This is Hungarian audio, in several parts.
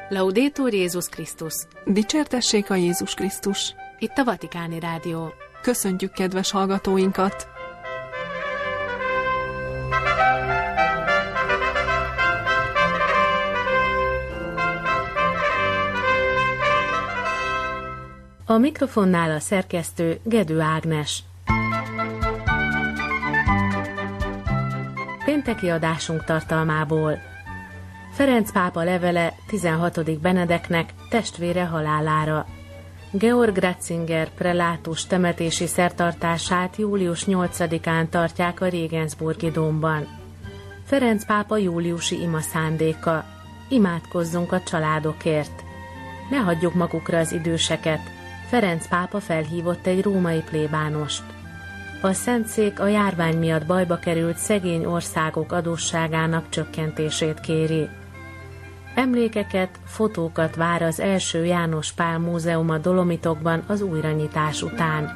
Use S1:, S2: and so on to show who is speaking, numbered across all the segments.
S1: Laudetur Jézus Krisztus!
S2: Dicsértessék a Jézus Krisztus!
S1: Itt a Vatikáni Rádió.
S2: Köszöntjük kedves hallgatóinkat!
S1: A mikrofonnál a szerkesztő Gedő Ágnes. Pénteki adásunk tartalmából: Ferenc pápa levele 16. Benedeknek testvére halálára. Georg Ratzinger prelátus temetési szertartását július 8-án tartják a Regensburgi dómban. Ferenc pápa júliusi imaszándéka. Imádkozzunk a családokért. Ne hagyjuk magukra az időseket. Ferenc pápa felhívott egy római plébánost. A Szentszék a járvány miatt bajba került szegény országok adósságának csökkentését kéri. Emlékeket, fotókat vár az első János Pál Múzeum a Dolomitokban az újranyitás után.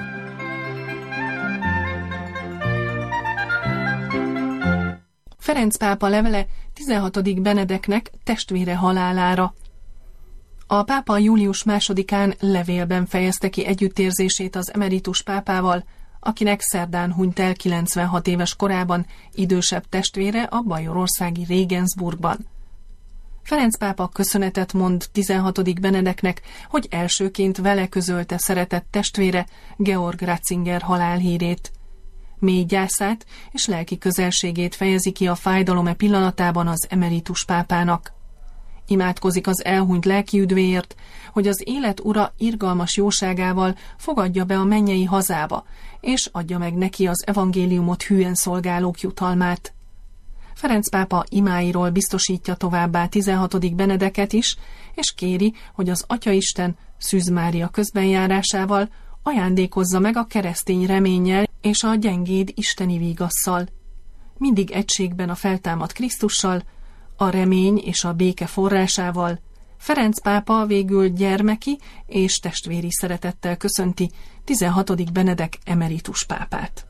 S2: Ferenc pápa levele 16. Benedeknek testvére halálára. A pápa július 2-án levélben fejezte ki együttérzését az emeritus pápával, akinek szerdán hunyt el 96 éves korában idősebb testvére a bajorországi Regensburgban. Ferenc pápa köszönetet mond 16. Benedeknek, hogy elsőként vele közölte szeretett testvére, Georg Ratzinger halálhírét. Mély gyászát és lelki közelségét fejezi ki a fájdalom pillanatában az emeritus pápának. Imádkozik az elhunyt lelkiüdvéért, hogy az élet ura irgalmas jóságával fogadja be a mennyei hazába, és adja meg neki az evangéliumot hűen szolgálók jutalmát. Ferenc pápa imáiról biztosítja továbbá 16. Benedeket is, és kéri, hogy az Atyaisten Szűz Mária közbenjárásával ajándékozza meg a keresztény reménnyel és a gyengéd isteni vígasszal. Mindig egységben a feltámadt Krisztussal, a remény és a béke forrásával, Ferenc pápa végül gyermeki és testvéri szeretettel köszönti 16. Benedek emeritus pápát.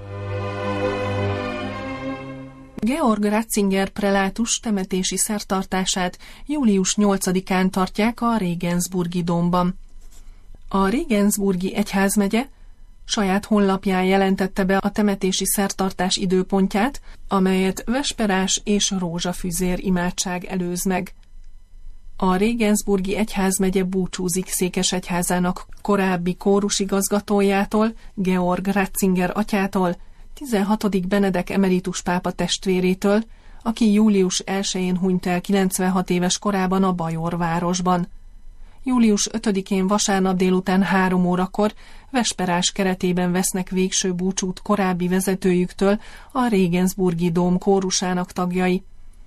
S2: Georg Ratzinger prelátus temetési szertartását július 8-án tartják a Regensburgi dómban. A Regensburgi egyházmegye saját honlapján jelentette be a temetési szertartás időpontját, amelyet vesperás és rózsafüzér imádság előz meg. A Regensburgi egyházmegye búcsúzik székesegyházának korábbi kórusigazgatójától, Georg Ratzinger atyától, 16. Benedek emeritus pápa testvérétől, aki július 1-én hunyt el 96 éves korában a Bajor városban. Július 5-én vasárnap délután 3 órakor vesperás keretében vesznek végső búcsút korábbi vezetőjüktől a Regensburgi dóm kórusának tagjai.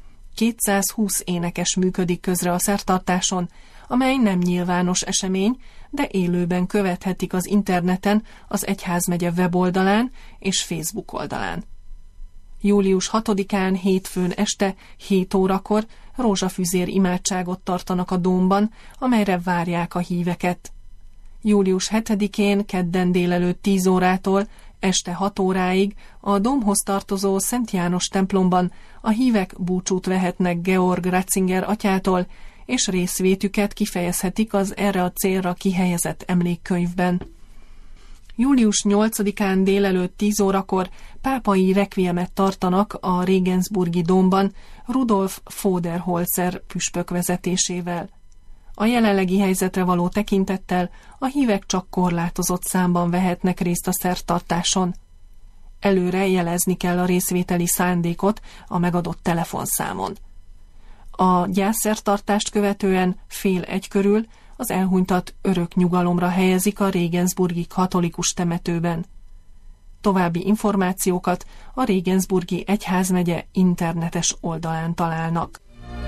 S2: 220 énekes működik közre a szertartáson, amely nem nyilvános esemény, de élőben követhetik az interneten, az egyházmegye weboldalán és Facebook oldalán. Július 6-án hétfőn este 7 órakor rózsafüzér imádságot tartanak a dómban, amelyre várják a híveket. Július 7-én kedden délelőtt 10 órától este 6 óráig a dómhoz tartozó Szent János templomban a hívek búcsút vehetnek Georg Ratzinger atyától, és részvétüket kifejezhetik az erre a célra kihelyezett emlékkönyvben. Július 8-án délelőtt 10 órakor pápai rekviemet tartanak a Regensburgi dómban Rudolf Voderholzer püspök vezetésével. A jelenlegi helyzetre való tekintettel a hívek csak korlátozott számban vehetnek részt a szertartáson. Előre jelezni kell a részvételi szándékot a megadott telefonszámon. A gyászszertartást követően 12:30 körül az elhunytat örök nyugalomra helyezik a Regensburgi katolikus temetőben. További információkat a Regensburgi egyházmegye internetes oldalán találnak.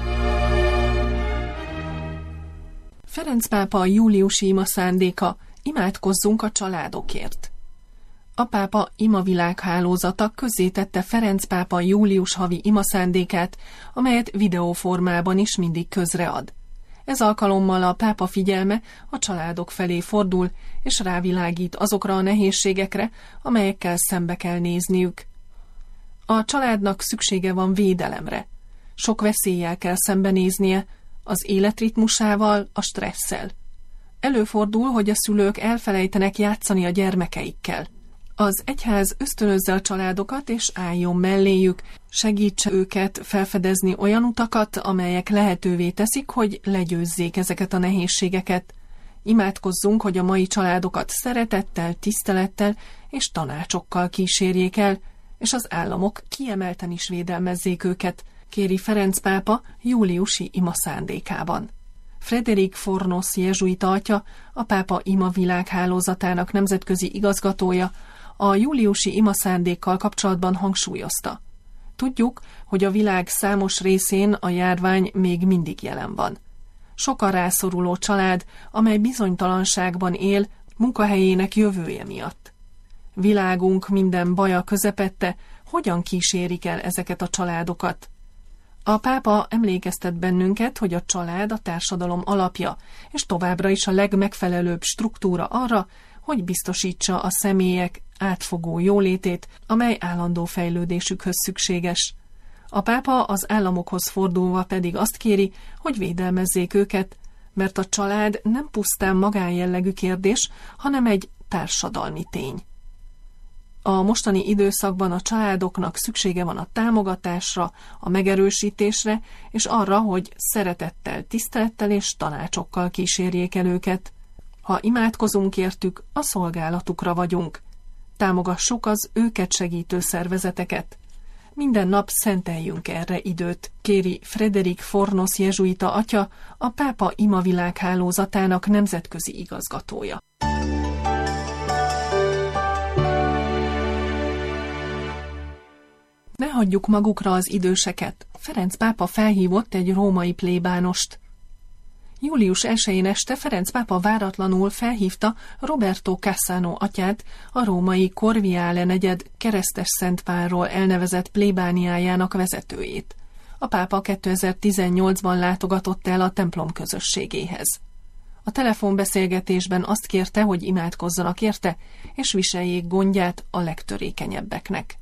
S2: Ferenc pápa júliusi imaszándéka: imádkozzunk a családokért. A pápa imavilághálózata közzétette Ferenc pápa július havi imaszándékát, amelyet videóformában is mindig közread. Ez alkalommal a pápa figyelme a családok felé fordul, és rávilágít azokra a nehézségekre, amelyekkel szembe kell nézniük. A családnak szüksége van védelemre. Sok veszéllyel kell szembenéznie, az életritmusával, a stresszel. Előfordul, hogy a szülők elfelejtenek játszani a gyermekeikkel. Az egyház ösztönözze a családokat, és álljon melléjük, segítse őket felfedezni olyan utakat, amelyek lehetővé teszik, hogy legyőzzék ezeket a nehézségeket. Imádkozzunk, hogy a mai családokat szeretettel, tisztelettel és tanácsokkal kísérjék el, és az államok kiemelten is védelmezzék őket, kéri Ferenc pápa júliusi ima szándékában. Frédéric Fornos jezsuita atya, a pápa ima világhálózatának nemzetközi igazgatója, a júliusi ima szándékkal kapcsolatban hangsúlyozta. Tudjuk, hogy a világ számos részén a járvány még mindig jelen van. Sok a rászoruló család, amely bizonytalanságban él munkahelyének jövője miatt. Világunk minden baja közepette, hogyan kísérik el ezeket a családokat? A pápa emlékeztet bennünket, hogy a család a társadalom alapja, és továbbra is a legmegfelelőbb struktúra arra, hogy biztosítsa a személyek átfogó jólétét, amely állandó fejlődésükhöz szükséges. A pápa az államokhoz fordulva pedig azt kéri, hogy védelmezzék őket, mert a család nem pusztán magánjellegű kérdés, hanem egy társadalmi tény. A mostani időszakban a családoknak szüksége van a támogatásra, a megerősítésre, és arra, hogy szeretettel, tisztelettel és tanácsokkal kísérjék el őket. Ha imádkozunk értük, a szolgálatukra vagyunk. Támogassuk az őket segítő szervezeteket. Minden nap szenteljünk erre időt, kéri Frédéric Fornos jezsuita atya, a pápa ima világhálózatának nemzetközi igazgatója. Ne hagyjuk magukra az időseket. Ferenc pápa felhívott egy római plébánost. Július 1-én este Ferenc pápa váratlanul felhívta Roberto Cassano atyát, a római Corviale negyed keresztes Szent Pálról elnevezett plébániájának vezetőjét. A pápa 2018-ban látogatott el a templom közösségéhez. A telefonbeszélgetésben azt kérte, hogy imádkozzanak érte, és viseljék gondját a legtörékenyebbeknek.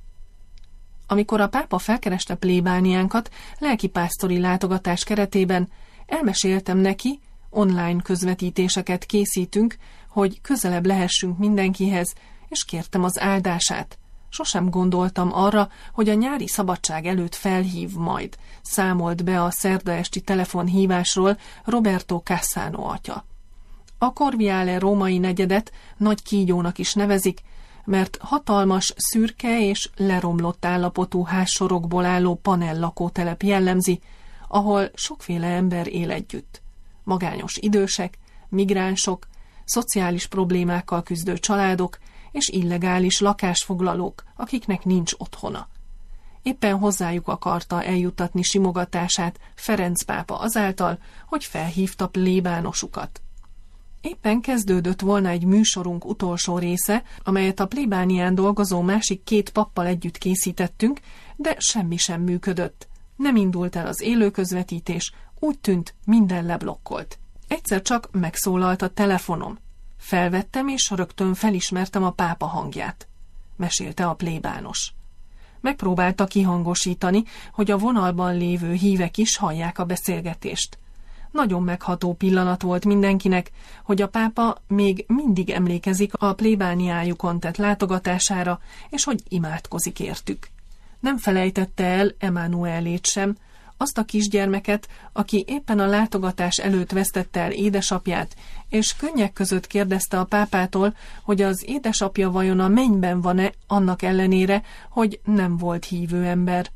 S2: Amikor a pápa felkereste plébániánkat lelkipásztori látogatás keretében, elmeséltem neki, online közvetítéseket készítünk, hogy közelebb lehessünk mindenkihez, és kértem az áldását. Sosem gondoltam arra, hogy a nyári szabadság előtt felhív majd, számolt be a szerda esti telefonhívásról Roberto Cassano atya. A Corviale római negyedet nagy kígyónak is nevezik, mert hatalmas, szürke és leromlott állapotú házsorokból álló panel lakótelep jellemzi, ahol sokféle ember él együtt. Magányos idősek, migránsok, szociális problémákkal küzdő családok és illegális lakásfoglalók, akiknek nincs otthona. Éppen hozzájuk akarta eljuttatni simogatását Ferenc pápa azáltal, hogy felhívta plébánosukat. Éppen kezdődött volna egy műsorunk utolsó része, amelyet a plébánián dolgozó másik 2 pappal együtt készítettünk, de semmi sem működött. Nem indult el az élő közvetítés, úgy tűnt, minden leblokkolt. Egyszer csak megszólalt a telefonom. Felvettem, és rögtön felismertem a pápa hangját, mesélte a plébános. Megpróbálta kihangosítani, hogy a vonalban lévő hívek is hallják a beszélgetést. Nagyon megható pillanat volt mindenkinek, hogy a pápa még mindig emlékezik a plébániájukon tett látogatására, és hogy imádkozik értük. Nem felejtette el Emmanuelét sem, azt a kisgyermeket, aki éppen a látogatás előtt vesztette el édesapját, és könnyek között kérdezte a pápától, hogy az édesapja vajon a mennyben van-e, annak ellenére, hogy nem volt hívő ember.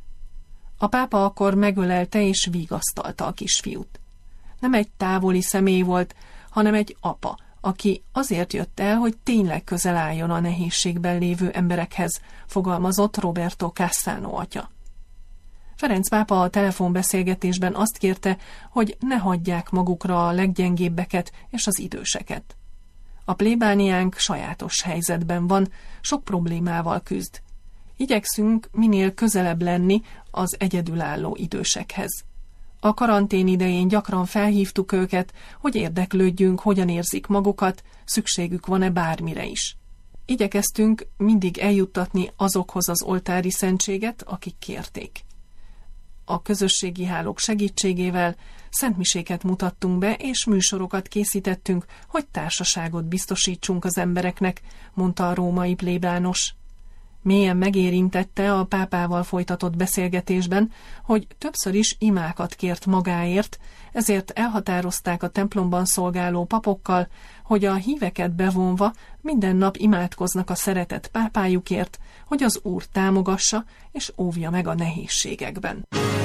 S2: A pápa akkor megölelte és vigasztalta a kisfiút. Nem egy távoli személy volt, hanem egy apa, aki azért jött el, hogy tényleg közel álljon a nehézségben lévő emberekhez, fogalmazott Roberto Cassano atya. Ferenc pápa a telefonbeszélgetésben azt kérte, hogy ne hagyják magukra a leggyengébbeket és az időseket. A plébániánk sajátos helyzetben van, sok problémával küzd. Igyekszünk minél közelebb lenni az egyedülálló idősekhez. A karantén idején gyakran felhívtuk őket, hogy érdeklődjünk, hogyan érzik magukat, szükségük van-e bármire is. Igyekeztünk mindig eljuttatni azokhoz az oltári szentséget, akik kérték. A közösségi hálók segítségével szentmiséket mutattunk be, és műsorokat készítettünk, hogy társaságot biztosítsunk az embereknek, mondta a római plébános. Mélyen megérintette a pápával folytatott beszélgetésben, hogy többször is imákat kért magáért, ezért elhatározták a templomban szolgáló papokkal, hogy a híveket bevonva minden nap imádkoznak a szeretett pápájukért, hogy az Úr támogassa és óvja meg a nehézségekben.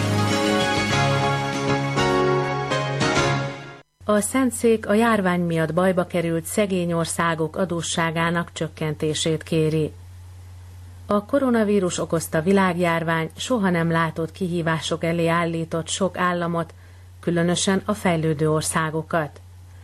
S1: A Szentszék a járvány miatt bajba került szegény országok adósságának csökkentését kéri. A koronavírus okozta világjárvány soha nem látott kihívások elé állított sok államot, különösen a fejlődő országokat.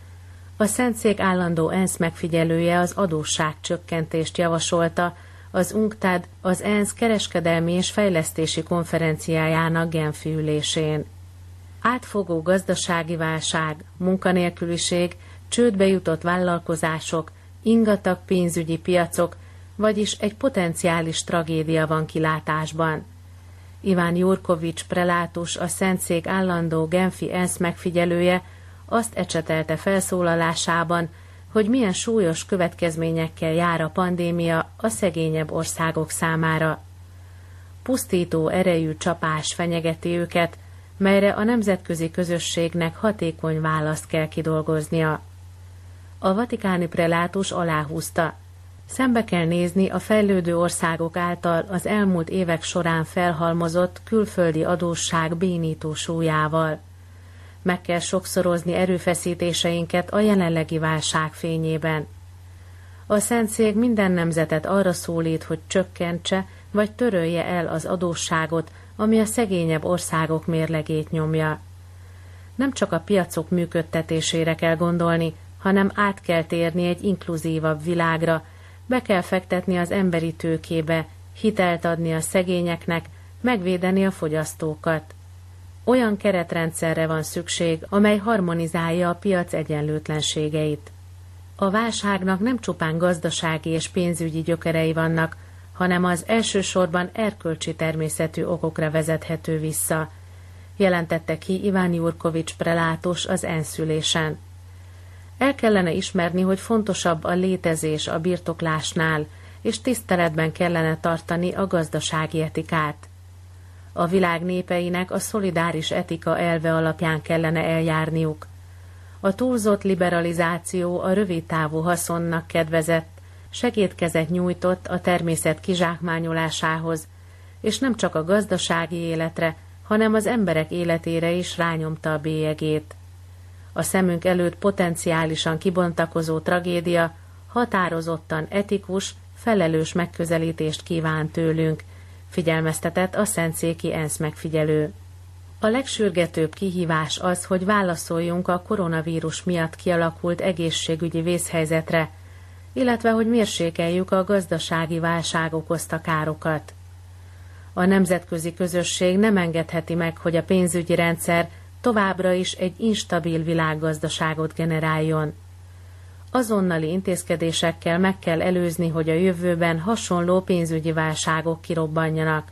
S1: A Szentszék állandó ENSZ megfigyelője az adósságcsökkentést javasolta az UNCTAD, az ENSZ kereskedelmi és fejlesztési konferenciájának Genfi ülésén. Átfogó gazdasági válság, munkanélküliség, csődbe jutott vállalkozások, ingatag pénzügyi piacok, vagyis egy potenciális tragédia van kilátásban. Iván Jurkovics prelátus, a Szentszék állandó Genfi ENSZ megfigyelője azt ecsetelte felszólalásában, hogy milyen súlyos következményekkel jár a pandémia a szegényebb országok számára. Pusztító erejű csapás fenyegeti őket, melyre a nemzetközi közösségnek hatékony választ kell kidolgoznia. A vatikáni prelátus aláhúzta, szembe kell nézni a fejlődő országok által az elmúlt évek során felhalmozott külföldi adósság bénító súlyával. Meg kell sokszorozni erőfeszítéseinket a jelenlegi válság fényében. A Szentszék minden nemzetet arra szólít, hogy csökkentse vagy törölje el az adósságot, ami a szegényebb országok mérlegét nyomja. Nem csak a piacok működtetésére kell gondolni, hanem át kell térni egy inkluzívabb világra, be kell fektetni az emberi tőkébe, hitelt adni a szegényeknek, megvédeni a fogyasztókat. Olyan keretrendszerre van szükség, amely harmonizálja a piac egyenlőtlenségeit. A válságnak nem csupán gazdasági és pénzügyi gyökerei vannak, hanem az elsősorban erkölcsi természetű okokra vezethető vissza, jelentette ki Iván Jurkovics prelátus az ENSZ ülésen. El kellene ismerni, hogy fontosabb a létezés a birtoklásnál, és tiszteletben kellene tartani a gazdasági etikát. A világ népeinek a szolidáris etika elve alapján kellene eljárniuk. A túlzott liberalizáció a rövidtávú haszonnak kedvezett, segédkezet nyújtott a természet kizsákmányolásához, és nem csak a gazdasági életre, hanem az emberek életére is rányomta a bélyegét. A szemünk előtt potenciálisan kibontakozó tragédia határozottan etikus, felelős megközelítést kíván tőlünk, figyelmeztetett a szentszéki ENSZ megfigyelő. A legsürgetőbb kihívás az, hogy válaszoljunk a koronavírus miatt kialakult egészségügyi vészhelyzetre, illetve hogy mérsékeljük a gazdasági válság okozta károkat. A nemzetközi közösség nem engedheti meg, hogy a pénzügyi rendszer továbbra is egy instabil világgazdaságot generáljon. Azonnali intézkedésekkel meg kell előzni, hogy a jövőben hasonló pénzügyi válságok kirobbanjanak.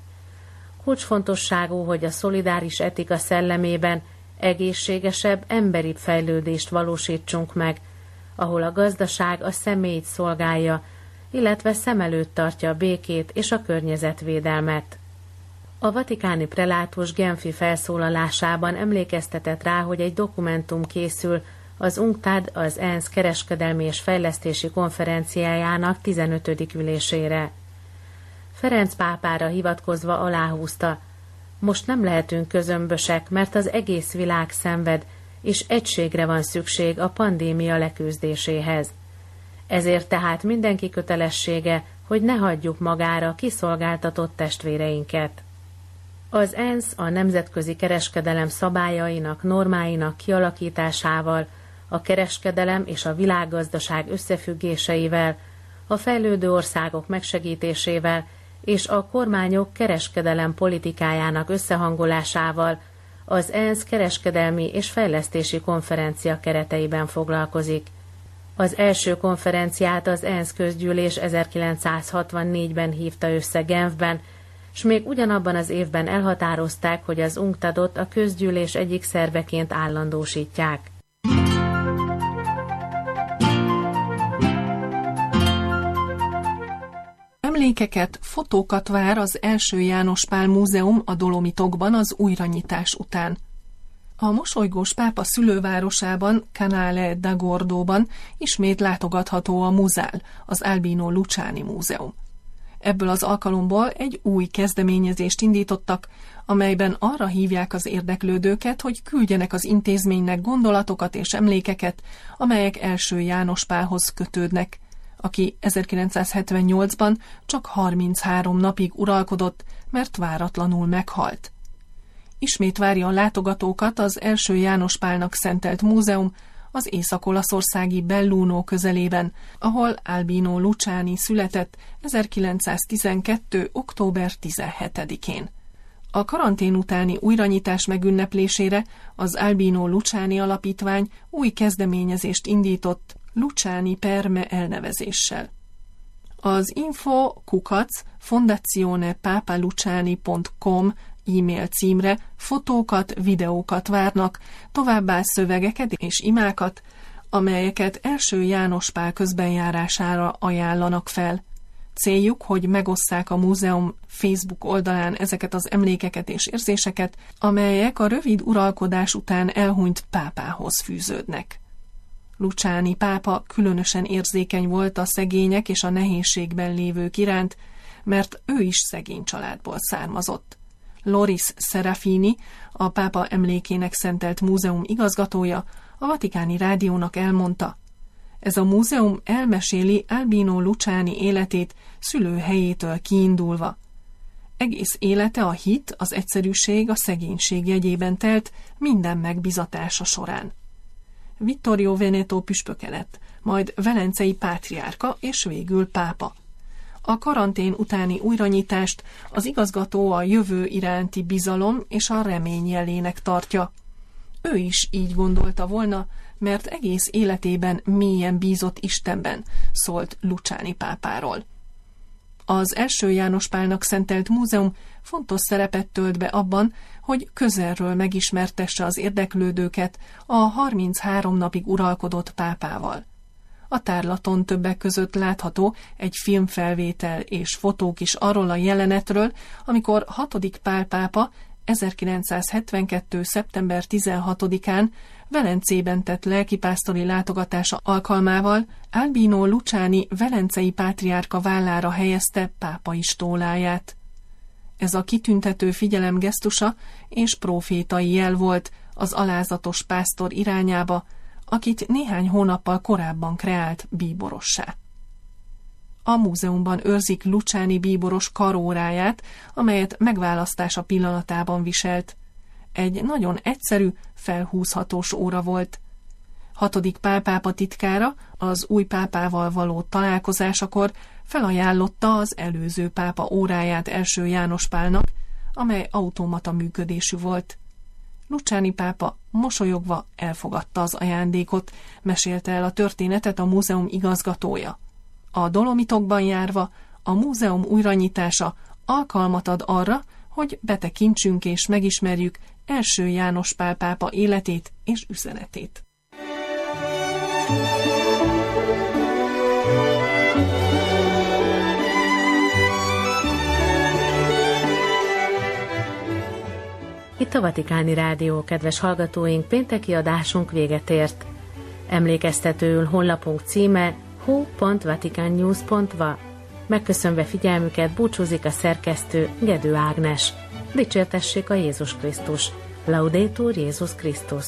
S1: Kulcsfontosságú, hogy a szolidáris etika szellemében egészségesebb, emberibb fejlődést valósítsunk meg, ahol a gazdaság a személyt szolgálja, illetve szem előtt tartja a békét és a környezetvédelmet. A vatikáni prelátus Genfi felszólalásában emlékeztetett rá, hogy egy dokumentum készül az UNCTAD, az ENSZ kereskedelmi és fejlesztési konferenciájának 15. ülésére. Ferenc pápára hivatkozva aláhúzta, most nem lehetünk közömbösek, mert az egész világ szenved, és egységre van szükség a pandémia leküzdéséhez. Ezért tehát mindenki kötelessége, hogy ne hagyjuk magára kiszolgáltatott testvéreinket. Az ENSZ a nemzetközi kereskedelem szabályainak, normáinak kialakításával, a kereskedelem és a világgazdaság összefüggéseivel, a fejlődő országok megsegítésével és a kormányok kereskedelem politikájának összehangolásával az ENSZ kereskedelmi és fejlesztési konferencia kereteiben foglalkozik. Az első konferenciát az ENSZ közgyűlés 1964-ben hívta össze Genfben, s még ugyanabban az évben elhatározták, hogy az UNCTAD-ot a közgyűlés egyik szerveként állandósítják.
S2: Emlékeket, fotókat vár az első János Pál Múzeum a Dolomitokban az újranyitás után. A mosolygós pápa szülővárosában, Canale d'Agordóban ismét látogatható a Musál, az Albino Luciani Múzeum. Ebből az alkalomból egy új kezdeményezést indítottak, amelyben arra hívják az érdeklődőket, hogy küldjenek az intézménynek gondolatokat és emlékeket, amelyek első János Pálhoz kötődnek, aki 1978-ban csak 33 napig uralkodott, mert váratlanul meghalt. Ismét várja a látogatókat az első János Pálnak szentelt múzeum az észak-olaszországi Belluno közelében, ahol Albino Luciani született 1912. október 17-én. A karantén utáni újranyitás megünneplésére az Albino Luciani Alapítvány új kezdeményezést indított Luciani Perme elnevezéssel. Az info@fondazionepapaluciani.com e-mail címre fotókat, videókat várnak, továbbá szövegeket és imákat, amelyeket első János Pál közbenjárására ajánlanak fel. Céljuk, hogy megosszák a múzeum Facebook oldalán ezeket az emlékeket és érzéseket, amelyek a rövid uralkodás után elhunyt pápához fűződnek. Luciani pápa különösen érzékeny volt a szegények és a nehézségben lévők iránt, mert ő is szegény családból származott. Loris Serafini, a pápa emlékének szentelt múzeum igazgatója, a Vatikáni Rádiónak elmondta: ez a múzeum elmeséli Albino Luciani életét szülőhelyétől kiindulva. Egész élete a hit, az egyszerűség, a szegénység jegyében telt minden megbizatása során. Vittorio Veneto püspöke lett, majd velencei pátriárka és végül pápa. A karantén utáni újranyitást az igazgató a jövő iránti bizalom és a remény jelének tartja. Ő is így gondolta volna, mert egész életében mélyen bízott Istenben, szólt Luciani pápáról. Az első János Pálnak szentelt múzeum fontos szerepet tölt be abban, hogy közelről megismertesse az érdeklődőket a 33 napig uralkodott pápával. A tárlaton többek között látható egy filmfelvétel és fotók is arról a jelenetről, amikor 6. Pál pápa 1972. szeptember 16-án Velencében tett lelkipásztori látogatása alkalmával Albino Luciani velencei pátriárka vállára helyezte pápai stóláját. Ez a kitüntető figyelem gesztusa és prófétai jel volt az alázatos pásztor irányába, akit néhány hónappal korábban kreált bíborossá. A múzeumban őrzik Luciani bíboros karóráját, amelyet megválasztása pillanatában viselt. Egy nagyon egyszerű, felhúzhatós óra volt. 6. Pál pápa titkára az új pápával való találkozásakor felajánlotta az előző pápa óráját első János Pálnak, amely automata működésű volt. Luciani pápa mosolyogva elfogadta az ajándékot, mesélte el a történetet a múzeum igazgatója. A Dolomitokban járva a múzeum újranyitása alkalmat ad arra, hogy betekintsünk és megismerjük első János Pál pápa életét és üzenetét.
S1: Itt a Vatikáni Rádió, kedves hallgatóink, pénteki adásunk véget ért. Emlékeztetőül honlapunk címe hu.vaticannews.va. Megköszönve figyelmüket búcsúzik a szerkesztő Gedő Ágnes. Dicsértessék a Jézus Krisztus! Laudetur Jézus Krisztus!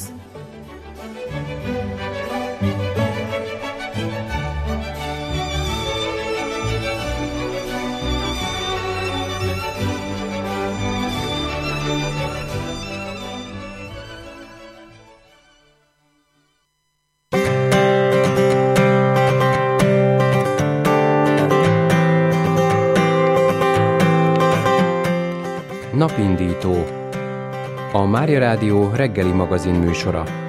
S3: Napindító. A Mária Rádió reggeli magazin műsora.